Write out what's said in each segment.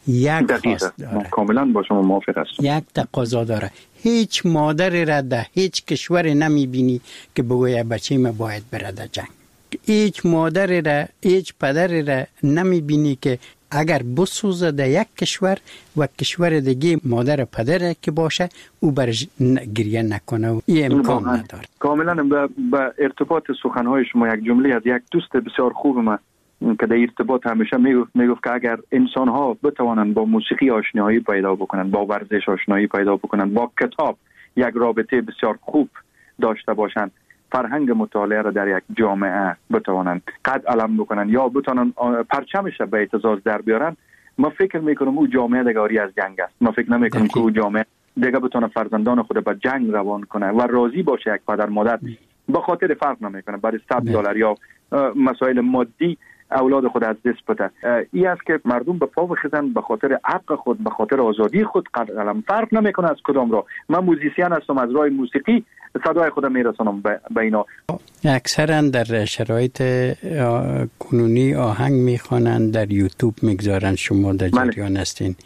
یک خواست داره. کاملا با شما موافق هستم. یک تقاضا داره. هیچ مادری را در هیچ کشوری نمیبینی که بگوید بچه ما باید برده جنگ. هیچ مادری را، هیچ پدری را نمیبینی که اگر بسوزه در یک کشور و کشور دیگه مادر پدر که باشه او برش گریه نکنه و این امکان نداره. کاملا با ارتباط سخنهای شما یک جمله از یک دوست بسیار خوب من که در ارتباط همیشه میگفت که اگر انسان ها بتوانند با موسیقی آشنایی پیدا بکنند، با ورزش آشنایی پیدا بکنند، با کتاب یک رابطه بسیار خوب داشته باشند، فرهنگ مطالعه را در یک جامعه بتوانند قد علم بکنند یا بتوانند پرچمش به اعتزاز در بیارن، ما فکر میکنم او جامعه دیگه آری از جنگ است. ما فکر نمیکنم که او جامعه دیگه بتونه فرزندان خود به جنگ روان کنه و راضی باشه یک پدر مادر به خاطر فرق نمیکنه برای $100 یا مسائل مادی اولاد خود از دست بده. این است که مردم به پا بخیزن به خاطر حق خود، به خاطر آزادی خود قلم فرق نمیکنه از کدام راه. من موزیسین هستم، از راه موسیقی صدای خودم میرسونم به اینا. اکثرا در شرایط کنونی آهنگ میخوانند، در یوتیوب میگذارن، شما در جریان هستین.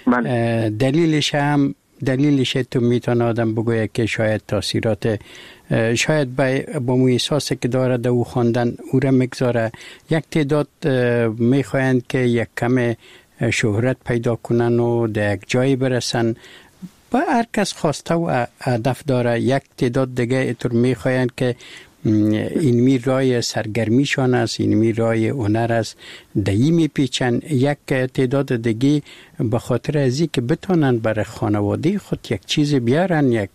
دلیلش تو میتونه آدم بگویه که شاید تاثیرات، شاید با مو احساسی که داره در او خواندن او را میگذاره. یک تعداد میخواهند که یک کم شهرت پیدا کنن و در یک جایی برسن. با هر کس خواسته و هدف داره. یک تعداد دیگه اینطور میخواهند که این رای سرگرمیشان است، این رای هنر است، دایی میپیچن. یک تعداد دیگه به خاطر ازی که بتونن برای خانواده خود یک چیز بیارن، یک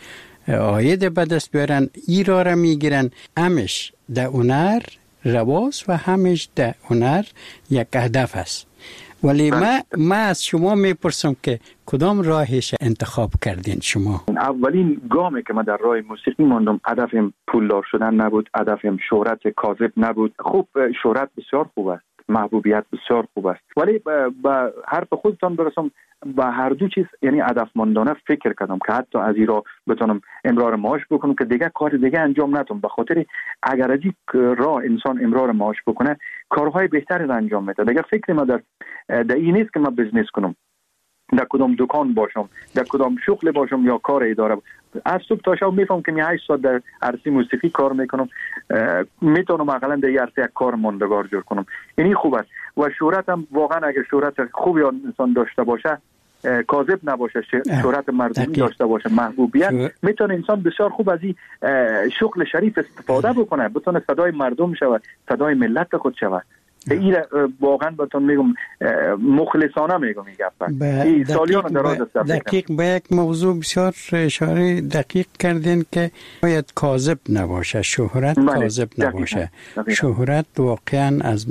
عاید به دست بیارن، ای را میگیرن. همش در هنر رواز و همش در هنر یک هدف است. ولی ما از شما میپرسم که کدام راهش انتخاب کردین شما؟ اولین گامی که من در راه موسیقی ماندم هدفم پولدار شدن نبود، هدفم شهرت کاذب نبود. خوب، شهرت بسیار خوب است، محبوبیت بسیار خوب است، ولی با حرف خودتان برسم با هر دو چیز، یعنی هدف مندانه فکر کردم که حتی از این را بتونم امرار معاش بکنم که دیگه کار دیگه انجام ندم. به خاطر اگر از این راه انسان امرار معاش بکنه کارهای بهتری را انجام میده. دیگه فکر ما در این نیست که من بزنس کنم، در کدام دکان باشم، در کدام شغل باشم یا کار اداره. از صبح تا شب میفهم که 8 ساعت در عرصه موسیقی کار میکنم، میتونم اقلا در عرصه یک کار ماندگار جور کنم. یعنی خوب است. و شهرت هم واقعا اگر شهرت خوبی انسان داشته باشه، کاذب نباشه، شهرت مردمی داشته باشه، محبوبیت، میتونه انسان بسیار خوب از این شغل شریف استفاده بکنه، بتونه صدای مردم شود، صدای ملت خود شود. این واقعا بهتون میگم مخلصانه میگم این سالیان دراز است. دقیق به یک موضوع بسیار اشاره دقیق کردین که باید کاذب نباشه، شهرت کاذب نباشه. شهرت واقعا از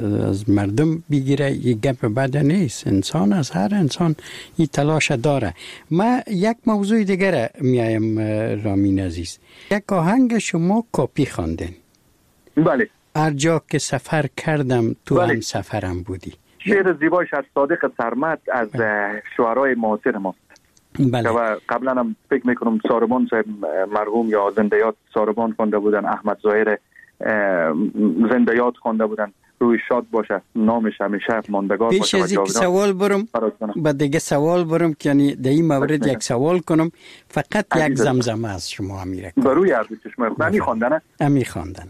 مردم بگیره یک گپ بد نیست. انسان از هر انسان این تلاش داره. ما یک موضوع دیگر میایم رامین عزیز. یک آهنگ شما کپی خواندین. بله. هر جا که سفر کردم تو هم سفرم بودی. شعر زیبایش از صادق سرمد از شعرهای معاصر ما. بله. و قبلا هم فکر میکنم ساربان صاحب مرحوم یا زندیات ساربان خونده بودن، احمد ظاهر زندیات خونده بودن. روی شاد باشه، نامش همیشه ماندگار باشه. پیش از اینکه سوال برم با دیگه سوال برم که یعنی در این مورد یک سوال کنم، فقط یک زمزمه از شما امیره کنم. بروی عرض چشم امی خواندنه؟ امی خواندنه.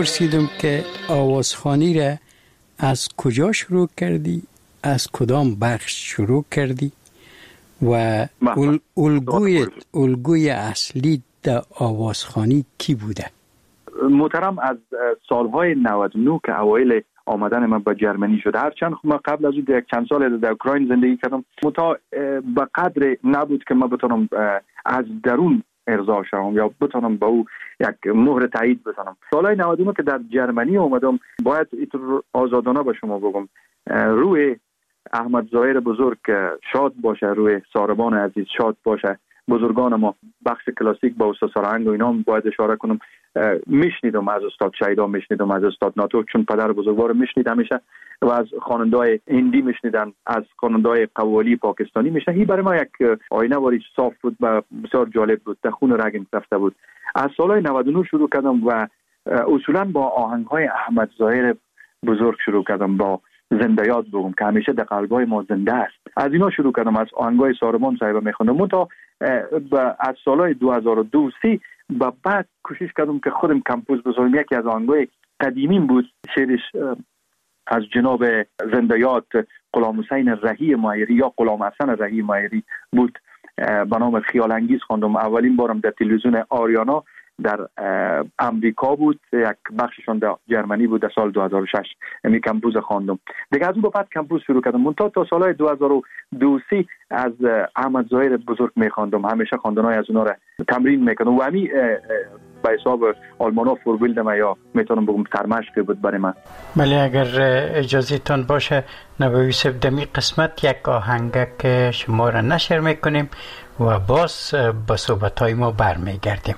میپرسیدم که آوازخوانی را از کجا شروع کردی؟ از کدام بخش شروع کردی؟ و الگوی اصلی در آوازخوانی کی بوده؟ محترم، از سالهای 99 که اوایل آمدن من به جرمنی شده، هرچند ما قبل از یک چند سال در اوکراین زندگی کردم، متا به قدر نبود که من بتونم از درون ارضا شوم یا بتونم به او یک مهر تایید بزنم. سالهای 99 که در جرمنی آمدم، باید اینطور آزادانه به شما بگم، روی احمد ظاهر بزرگ شاد باشه، روی ساربان عزیز شاد باشه، بزرگان ما بخش کلاسیک با استاد سارهنگ و اینا باید اشاره کنم، میشنیدم از استاد شیدا، میشنیدم از استاد ناتو، چون پدر بزرگوار میشنید همیشه، و از خواننده‌های هندی میشنیدن، از خواننده‌های قوالی پاکستانی میشنیدن. این برای ما یک آینه واری صاف بود و بسیار جالب بود، در خون رگ رفته بود. از سالهای 99 شروع کردم و اصولا با آهنگ‌های احمد ظاهر بزرگ شروع کردم، با زنده یاد بگم که همیشه در قلب‌های ما زنده است. از اینا شروع کردم، از آهنگ‌های ساربان صاحب میخوندم تا از سالهای 2002 و بعد کوشش کردم که خودم کمپوز بذارم. یکی از آهنگ‌های قدیمین بود، شعرش از جناب زنده یاد غلام حسین رهی مایری یا غلام حسن رهی مایری بود، به نام خیال انگیز خواندم. اولین بارم در تلویزیون آریانا در امریکا بود، یک بخششون در جرمنی بود، در سال 2006 می کمپوز خواندم. دیگه از اون بعد کمپوز شروع کردم. تا سالهای 2002 از احمد ظاهر بزرگ می خواندم، همیشه خواندنای از اونا را تمرین میکردم و همین به حساب آلمانا فوربیلدم یا میتونم بگم سرمشق بود برای من. بله، اگر اجازه تان باشه نوی یوسف دمی قسمت یک آهنگ که شما را نشر میکنیم و باز با صحبت‌های ما برمیگردیم.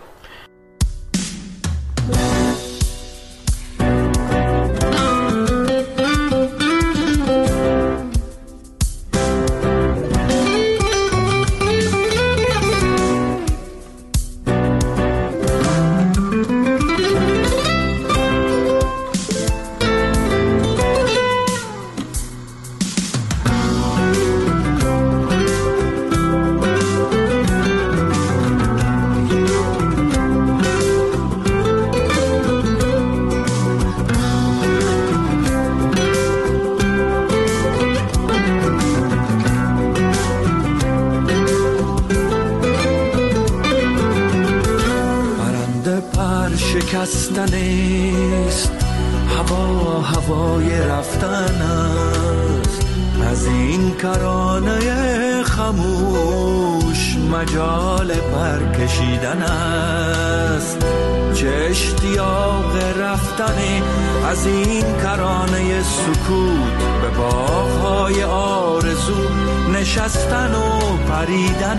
شکستنیست، هوا هوای رفتن است، از این کرانه خموش مجال پر کشیدن است. چه اشتیاق رفتن از این کرانه سکوت به باغ‌های آرزو نشستن و پریدن.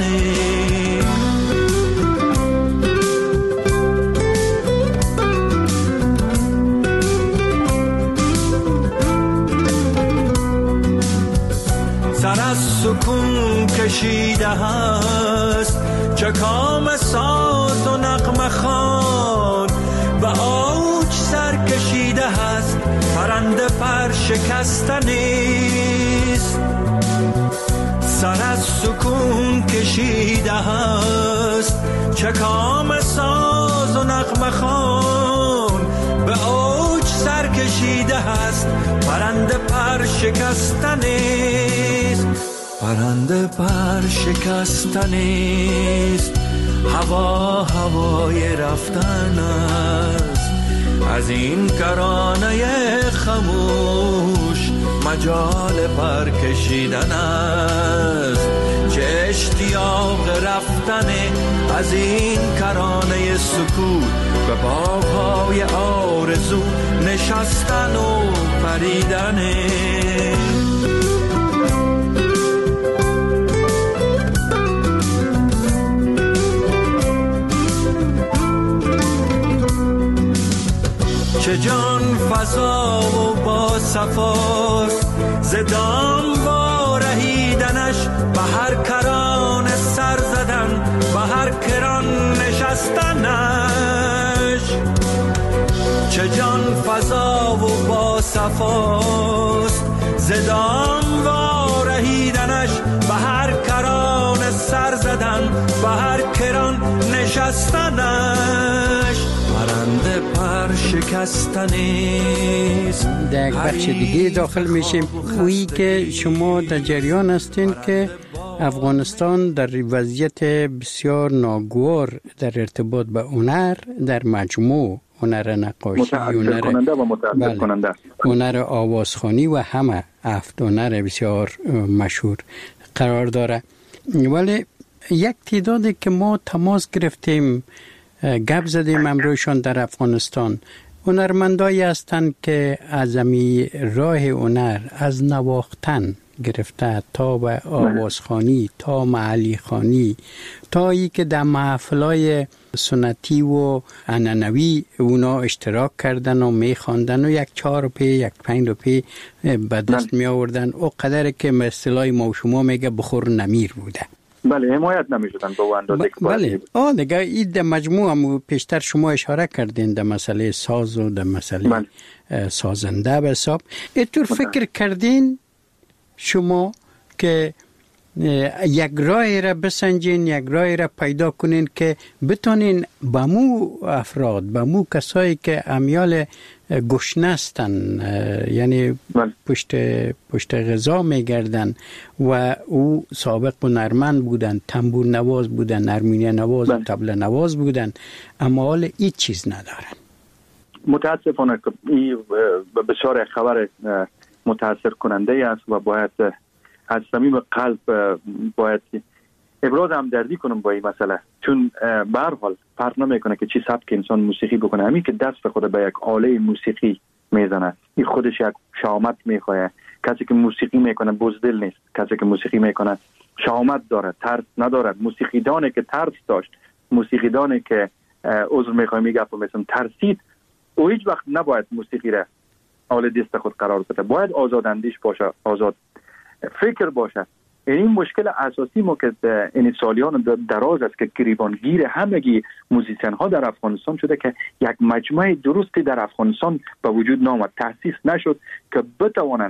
سر از سکون کشیده هست، چه کام ساز و نغمه خوان، به اوج سر کشیده هست، پرنده پر شکسته نیست. سر از سکون کشیده هست، چه کام ساز و نغمه خوان، به اوج سر کشیده هست، پرنده پر شکسته نیست. پرنده پر شکسته نیست، هوا هوای رفتن است، از این کرانه خموش مجال پر کشیدن است. چه اشتیاق رفتن از این کرانه سکوت به باغ‌های آرزو نشستن و پریدن. چه جان فضا و با صفاست، زدام وارهیدنش، به هر کران سر زدن، به هر کران نشستنش. چه جان فضا و با صفاست، زدام وارهیدنش، به هر کران سر زدن، به هر کران نشستنش. پرنده پر شکستن نیست. در یک بخش دیگه داخل میشیم، اویی که شما در جریان هستین که افغانستان در وضعیت بسیار ناگوار در ارتباط به هنر در مجموع، هنر نقاشی، هنر آوازخوانی و همه 7 هنر بسیار مشهور قرار داره. ولی یک تعدادی که ما تماس گرفتیم، گپ زدیم امروزشان در افغانستان، هنرمندایی هستند که از راه هنر، از نواختن گرفته تا به آوازخوانی، تا محلی خوانی، تا ای که در محفلای سنتی و عنعنوی اونا اشتراک کردن و میخواندن و 1 4 روپیه 1 5 روپیه به دست می آوردن، او قدر که اصطلاح ما و شما میگه بخور نمیر بوده. بله، حمایت نمیشدن به اون اندازه که بله. دیگه این در مجموع هم پیشتر شما اشاره کردین در مسئله ساز و در مسئله سازنده به حساب. اینطور فکر کردین شما که یک راهی را بسنجین، یک راهی را پیدا کنین که بتونین به مو افراد، به مو کسایی که امیال گشنه هستن، یعنی پشت غذا میگردن و او سابق هنرمند بودن، تنبور نواز بودن، ارمینی نواز و طبله نواز بودن، اما حال هیچ چیز ندارن. متاسفانه این بسیار خبر متاثر کننده است و باید از صمیم قلب باید ابراز همدردی کنم با این مسئله، چون به هر حال فرق نمیکنه که چی سبک انسان موسیقی بکنه، همین که دست به خود به یک آله موسیقی میزنه این خودش یک شهامت میخواه. کسی که موسیقی میکنه بزدل نیست، کسی که موسیقی میکنه شهامت داره، ترس نداره. موسیقیدانی که ترس داشت، موسیقیدانی که عذر میخواه میگه مثلا ترسید، او هیچ وقت نباید موسیقی را آله دست خود قرار بده، باید آزاد اندیش باشه، آزاد فکر باشه. این مشکل اساسی ما که این سالیان دراز است که گریبانگیر همگی موزیسین ها در افغانستان شده که یک مجموعه درستی در افغانستان به وجود نامد، تأسیس نشد که بتوانند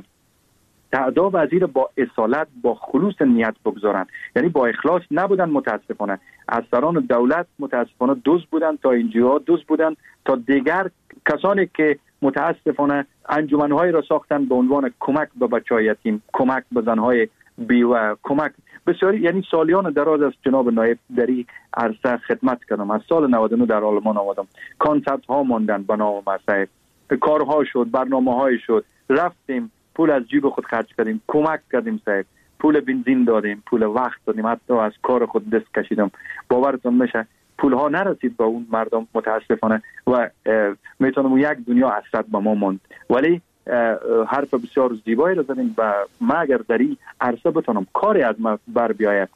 تعدا وزیر با اصالت، با خلوص نیت بگذارند. یعنی با اخلاص نبودن. متاسفانه از سران دولت متاسفانه دزد بودن، تا اینجا دزد بودن، تا دیگر کسانی که متاسفانه انجمن‌های را ساختن به عنوان کمک به بچه‌های یتیم، کمک به زن‌های بیوه، کمک بسیاری. یعنی سالیان دراز است جناب نایب در این عرصه خدمت کردم. از سال 99 در آلمان آمدم، کانسرت ها ماندن به نام مسعود، کارها شد، برنامه‌های شد، رفتیم پول از جیب خود خرج کردیم، کمک کردیم صاحب، پول بنزین دادیم، پول وقت دادیم، حتی از کار خود دست کشیدم. باورتون میشه پول ها نرسید به اون مردم متاسفانه و میتونم یک دنیا حسرت به ما ماند. ولی حرف بسیار زیبایی رو زدیم و ما اگر در این عرصه بتونم کاری از ما بر بیاید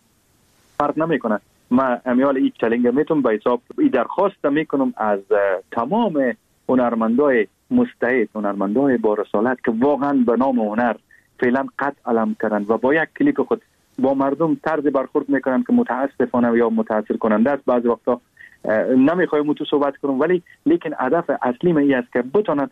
فرق نمیکنه. ما امیال این چالنج میتونم به حساب این درخواست میکنم از تمام هنرمندای مستعد، هنرمندای با رسالت که واقعا به نام هنر فعلا قد علم کردن و با یک کلیپ خود با مردم طرز برخورد میکنن که متاسفانه یا متاثر کننده است. بعضی وقتا نمیخوایم تو صحبت کنم، ولی لیکن هدف اصلی من این است که بتونن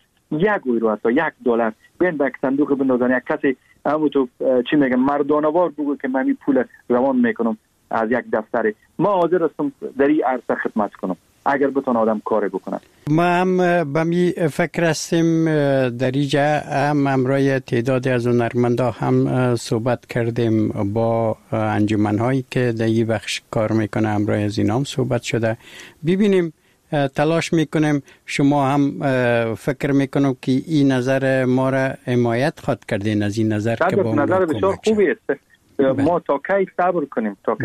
€1 تا $1 بین به صندوق بندازن. یک کسی همون تو چی میگن مردانوار بگو که من این پول روان میکنم از یک دفتر، ما حاضر هستم در این عرصه خدمت کنم اگر بتونه آدم کاری بکنه. ما هم به می فکر هستیم در اینجا هم امروی تعدادی از هنرمندا هم صحبت کردیم با انجمن‌هایی که در این بخش کار میکنه، امروی از اینا هم صحبت شده. ببینیم تلاش میکنیم، شما هم فکر میکنم که این نظر ما را حمایت خواهد کردین از این نظر که با نظر بسیار خوبی است. ما تا کی صبر کنیم، تا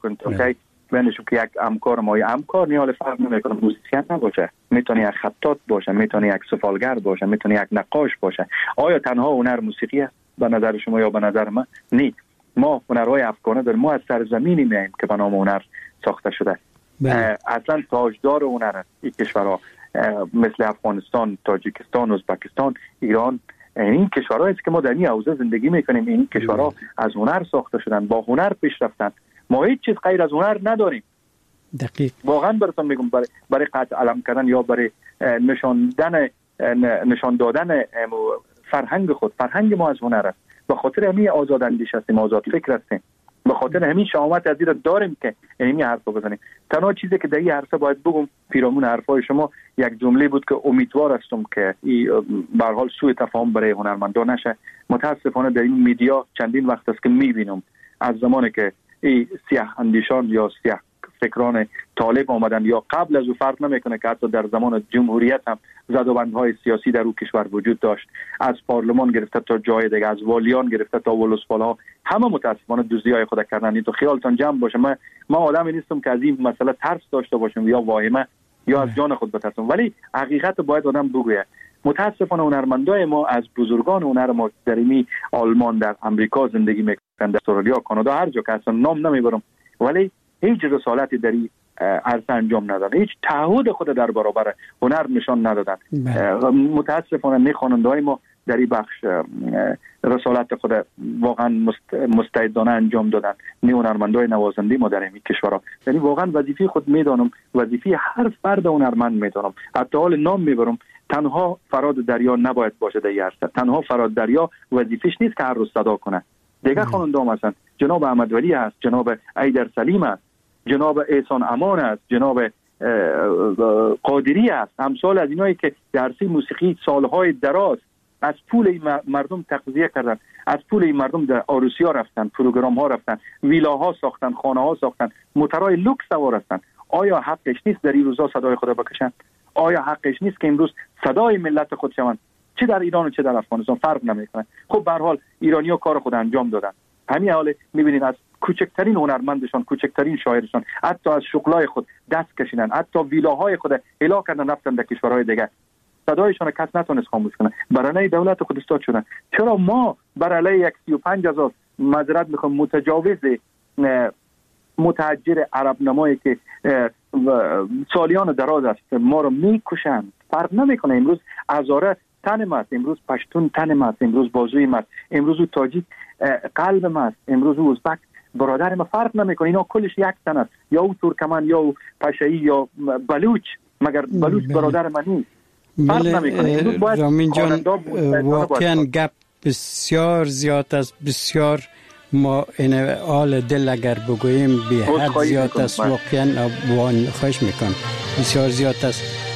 کی بینشون که یک همکار ما همکار نیال فرق نمیکنه، موزیسین نباشه، میتونه یک خطاط باشه، میتونه یک سفالگر باشه، میتونه یک نقاش باشه. آیا تنها هنر موسیقی است به نظر شما یا به نظر من؟ نه، ما هنرهای افغانه داریم، ما از سرزمینی میایم که به نام هنر ساخته شده. اصلا تاجدار هنر است این کشورها، مثل افغانستان، تاجیکستان، ازبکستان، ایران. این کشورهایی است که ما در این حوزه زندگی میکنیم. این کشورها از هنر ساخته شدن، با هنر پیش رفتن. ما هیچ چیز غیر از هنر نداریم. دقیق. واقعا براتون میگم برای قطع علم کردن یا برای نشان دادن فرهنگ خود، فرهنگ ما از هنر است. به خاطر همین آزاد اندیش هستیم، آزاد فکر هستیم. به خاطر همین شهامت از این داریم که همین حرفا بزنیم. تنها چیزی که در این عرصه باید بگم پیرامون حرفای شما یک جمله بود که امیدوار هستم که به هر حال سوء تفاهم برای هنرمندان نشه. متاسفانه در این میدیا چندین وقت است که میبینم از زمانی که این سیاه اندیشان یا سیاه فکران طالب آمدن یا قبل از او فرق نمیکنه که حتی در زمان جمهوریت هم زدوبندهای سیاسی در او کشور وجود داشت، از پارلمان گرفته تا جای دیگه، از والیان گرفته تا ولسوالا، همه متاسفانه دوزی‌های خود کردن. این تو خیالتان جمع باشه من آدمی نیستم که از این مسئله ترس داشته باشم یا واهمه یا از جان خود بترسم، ولی حقیقت باید آدم بگوید. متاسفانه هنرمندای ما از بزرگان هنر ما در این آلمان، در امریکا زندگی میکنند، در استرالیا، کانادا، هر جا که اصلا نام نمیبرم، ولی هیچ رسالتی در این عرصه انجام ندادن، هیچ تعهد خود در برابر هنر نشان ندادن. متاسفانه نه خواننده‌های ما در این بخش رسالت خود واقعا مستعدانه انجام دادن، نه هنرمندای نوازنده ما در این کشورها. یعنی واقعا وظیفه خود میدانم، وظیفه هر فرد هنرمند میدانم. حتی حال نام میبرم، تنها فراد دریا نباید باشه در این عرصه. تنها فراد دریا وظیفه‌اش نیست که هر روز صدا کنه. دیگه خواننده هم هستن، جناب احمد ولی است، جناب ایدر سلیم است، جناب احسان امان است، جناب قادری است، امثال از اینایی که در عرصه موسیقی سالهای دراز از پول مردم تغذیه کردن، از پول این مردم در عروسی‌ها رفتن، پروگرام ها رفتن، ویلاها ساختن، خانه ها ساختن، موترهای لوکس سوار هستن. آیا حقش نیست در این روزا صدای خود بکشن؟ آیا حقش نیست که امروز صدای ملت خود شوند؟ چه در ایران و چه در افغانستان فرق نمیکنه. خب به هر حال ایرانی‌ها کار خود انجام دادن. همین حال می‌بینید از کوچکترین هنرمندشان، کوچکترین شاعرشان، حتی از شغلای خود دست کشیدن، حتی ویلاهای خود الا کردن رفتن در کشورهای دیگه. صدایشان کس نتونست خاموش کنه. برای دولت خود استاد شدن. چرا ما برای 35,000 معذرت میخوام متجاوز متحجر عرب نمایی که سالیان دراز است ما رو میکشند؟ فرق نمیکنه. امروز هزاره تن است، امروز پشتون تن است، امروز بازوی است، امروز تاجیک قلب است، امروز ازبک برادر ما، فرق نمیکنه. اینا کلش یک تن است، یا او ترکمن یا او پشایی یا بلوچ، مگر بلوچ برادر من نیست؟ رامین جان، واقعا گپ بسیار زیاد است، بسیار ما این آل دل اگر بگوییم به حد زیاد است، واقعا خواهش میکنم بسیار زیاد است.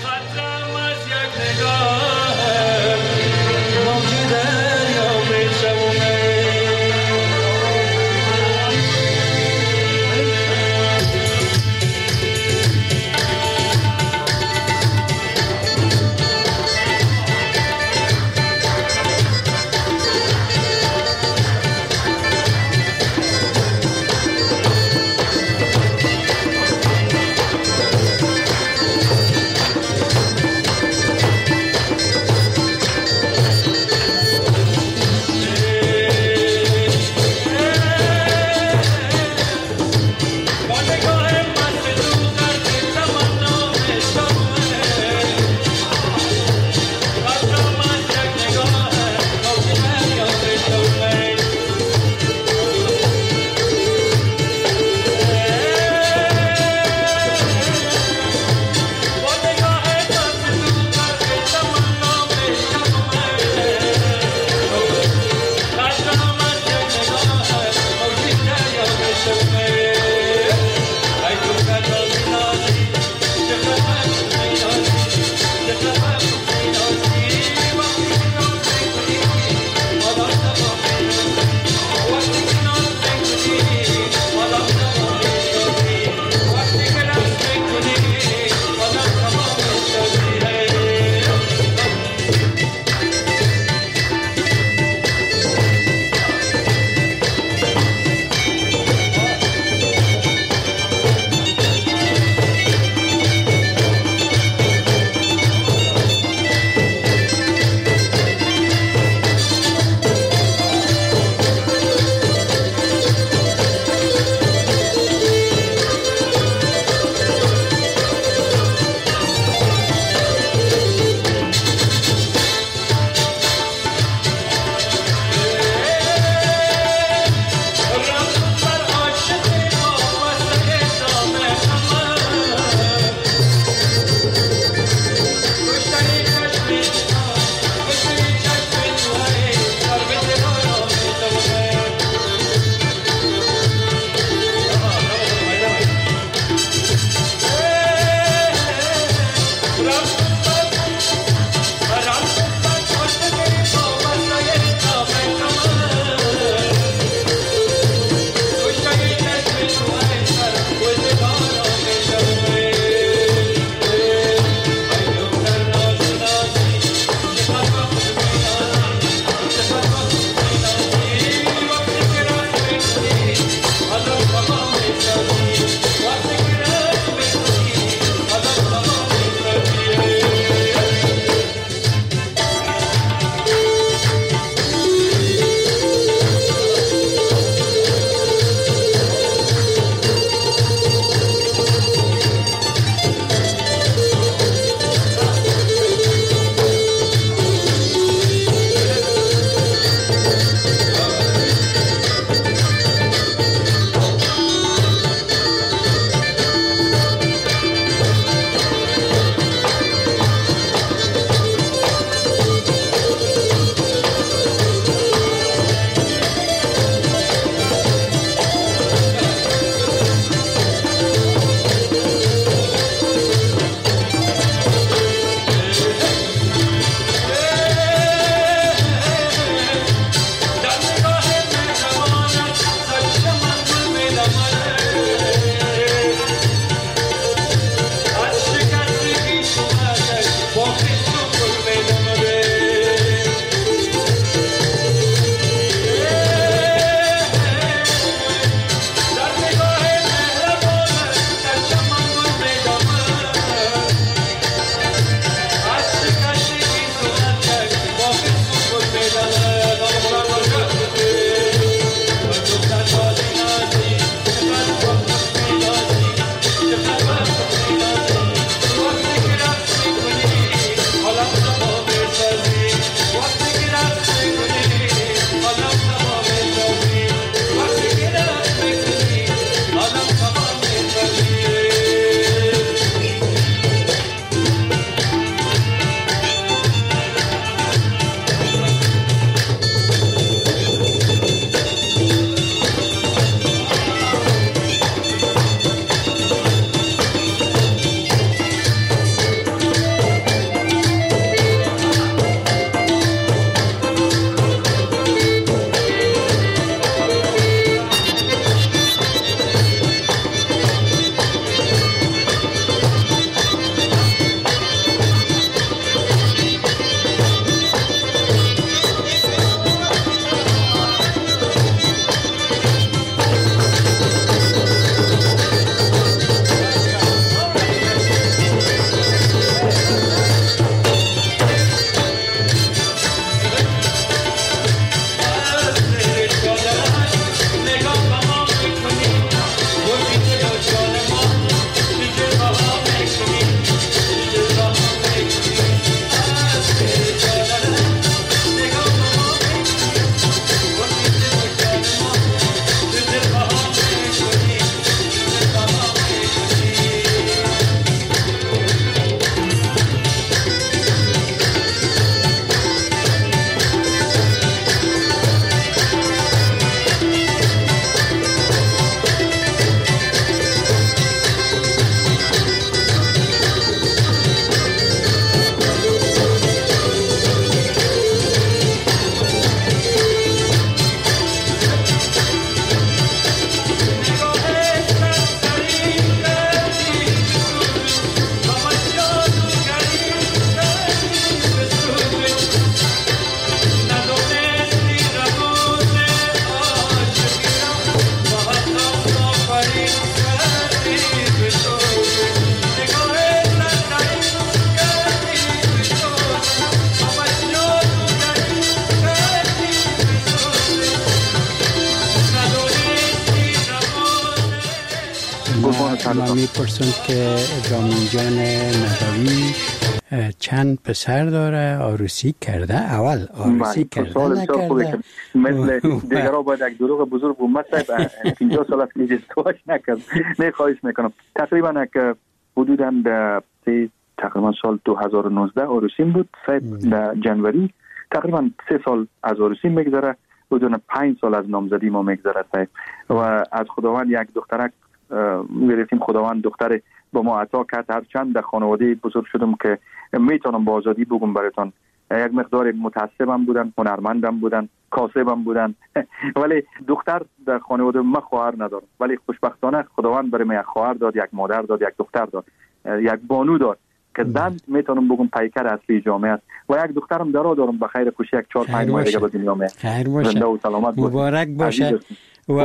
من میپرسم که رامین جان نجوی چند پسر داره، عروسی کرده؟ اول عروسی کرده نکرده؟ مثل دیگرها باید یک دروغ بزرگ بود. صاحب 50 سال است که ازدواج نکرد. نه خواهش میکنم. تقریبا که حدوداً تقریبا سال 2019 عروسیم بود صاحب، در جنوری. تقریبا 3 سال از عروسی میگذره، حدود 5 سال از نامزدی ما میگذره صاحب. و از خداوند یک دخترک میرسیم. خداوند دختر با ما عطا کرد. هرچند در خانواده بزرگ شدم که میتونم با آزادی بگم براتون، یک مقدار متعصبم بودن، هنرمندم بودن، کاسبم بودن ولی دختر در خانواده ما خواهر ندارم. ولی خوشبختانه خداوند برای من یک خواهر داد، یک مادر داد، یک دختر داد، یک بانو داد که زن میتونم بگم پیکر اصلی جامعه است. و یک دخترم دارم به خیر خوشی، یک 4-5 ماه دیگه به دنیا میاد. خیر باشه، زنده و سلامت مبارک باشه. و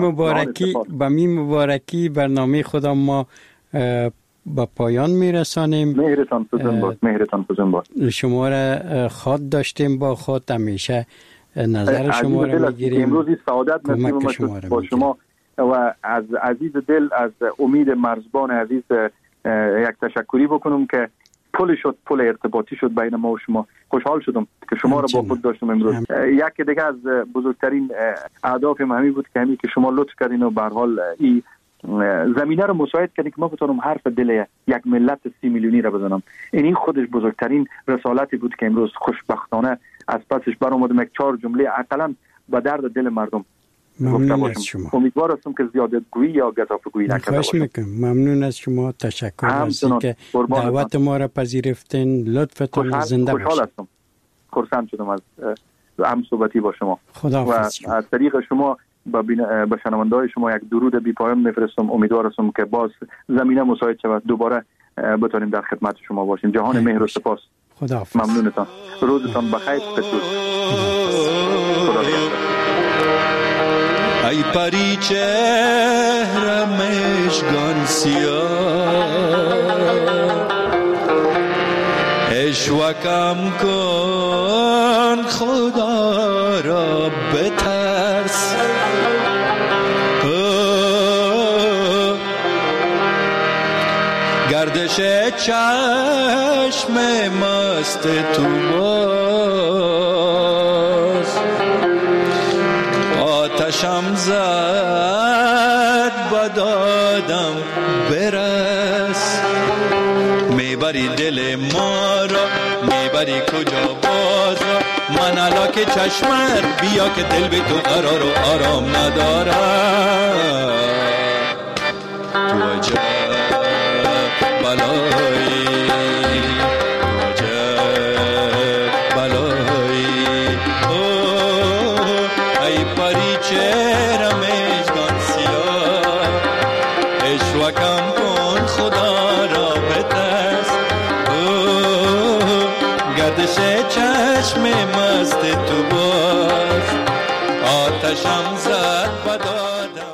با می مبارکی برنامه خودم ما با پایان میرسانیم. مهرتان فزون باد. شما را خاط داشتیم با خود، همیشه نظر شما را میگیریم. امروز سعادت نصیب با شما و از عزیز دل، از امید مرزبان عزیز یک تشکری بکنم که پل ارتباطی شد بین ما و شما. خوشحال شدم که شما را با خود داشتم امروز. یک دیگه از بزرگترین اهدافم همین بود که شما لطف کردین و به هر حال این زمینه رو مساعد کردین که ما بتونم حرف دل یک ملت 30 میلیونی را بزنم. این خودش بزرگترین رسالتی بود که امروز خوشبختانه از پسش برآمدم. یک 4 جمله اقلا به درد دل مردم ممنون از شما. امیدوار هستم که زیاده گویی یا گزافه گویی نکرده باشم. ممنون از شما. تشکر از اینکه دعوت ما را پذیرفتین. لطفتون زنده باشید. خوشحال هستم، خرسند شدم از هم صحبتی با شما. خداحافظ. و از طریق شما به شنونده‌های شما یک درود بی پایان میفرستم. امیدوار هستم که باز زمینه مساعد شود دوباره بتونیم در خدمت شما باشیم. جهان مهر و سپاس. خداحافظ. ممنونتان. روزتان بخیر. خدا ای پری چهره مشگان سیاه، اشوکم کن خدا را بترس. گردش چشم مست تو باز، آتشم زد بدادم برس. میبری دل ما را، میبری کجا باز را. من علا که چشمت بیا که دل به تو قرار و آرام ندارم. تو عجب بلایی، چهره مشگان سیاه، اشوکم کن خدا را بترس. گردش چشم مست تو باز، آتشم زد